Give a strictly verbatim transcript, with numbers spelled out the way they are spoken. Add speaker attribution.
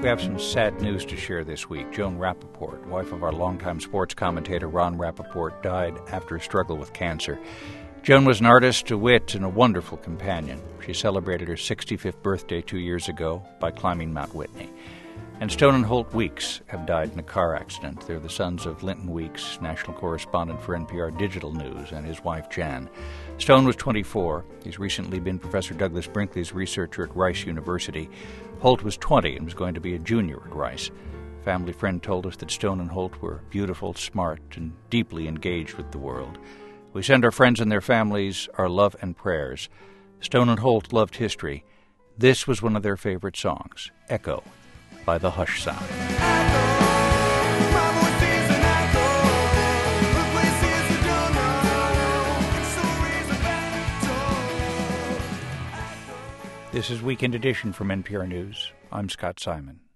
Speaker 1: We have some sad news to share this week. Joan Rappaport, wife of our longtime sports commentator Ron Rappaport, died after a struggle with cancer. Joan was an artist, a wit, and a wonderful companion. She celebrated her sixty-fifth birthday two years ago by climbing Mount Whitney. And Stone and Holt Weeks have died in a car accident. They're the sons of Linton Weeks, national correspondent for N P R Digital News, and his wife, Jan. Stone was twenty-four. He's recently been Professor Douglas Brinkley's researcher at Rice University. Holt was twenty and was going to be a junior at Rice. A family friend told us that Stone and Holt were beautiful, smart, and deeply engaged with the world. We send our friends and their families our love and prayers. Stone and Holt loved history. This was one of their favorite songs, Echo, by the Hush Sound. This is Weekend Edition from N P R News. I'm Scott Simon.